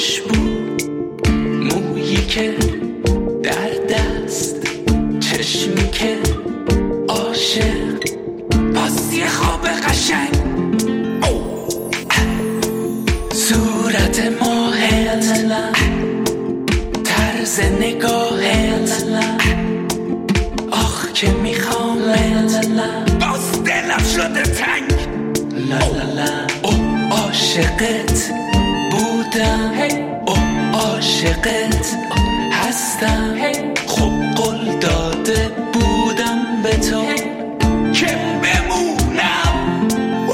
خوشبو، مویی که در دست، چشمی که عاشق، پس یه خواب قشنگ، صورت ماهت، طرز نگاهت، آخ که میخوامت، باز دلم شده تنگ. لا لا لا او عاشقت بودم، او عاشقت هستم، خب قول داده بودم به تو که بمونم.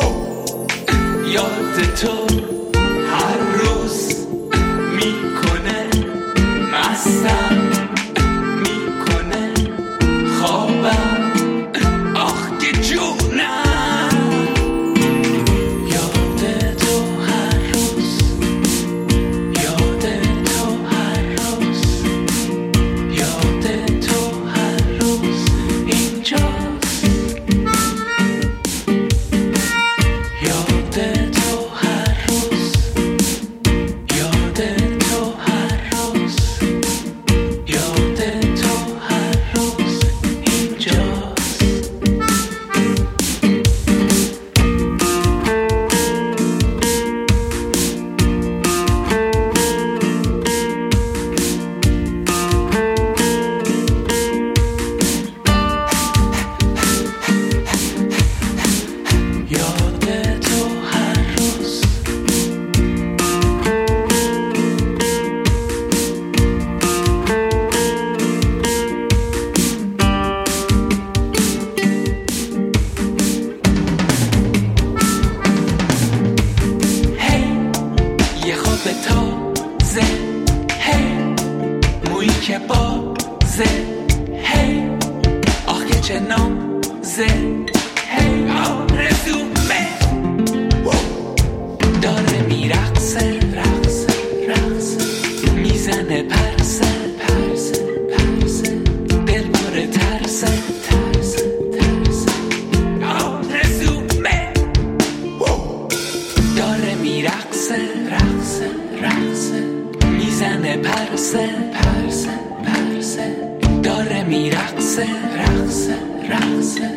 یاد تو هر روز میکنه مستم، میکنه خوابم، آخ که جونم. یاد تو هر روز، یاد تو هر روز، یاد تو هر روز اینجاست. یاد تو هر روز، یاد تو هر روز، یاد تو هر روز اینجاست. یاد تو هر روز، هی یه خواب تازه، هی مویی که بازه، هی آخ که چه نازه، هی آرزومه داره میرقصه، رقصه رقصه، میزنه پرسه پرسه پرسه، دل پر ترسه ترسه ترسه، آرزومه داره میرقصه، رقصه رقصه، میزنه پرسه پرسه پرسه، داره میرقصه، رقصه رقصه،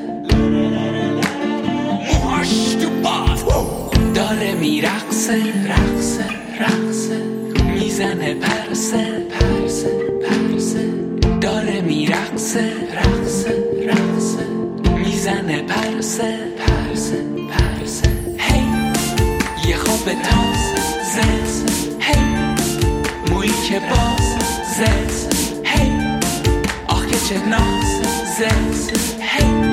موهاش تو باد داره میرقصه، رقصه رقصه، میزنه پرسه پرسه پرسه، داره میرقصه، رقصه رقصه، میزنه پرسه پرسه پرسه، هی یه خواب تازه، هی مویی که باز، هی آخ که چه ناز، هی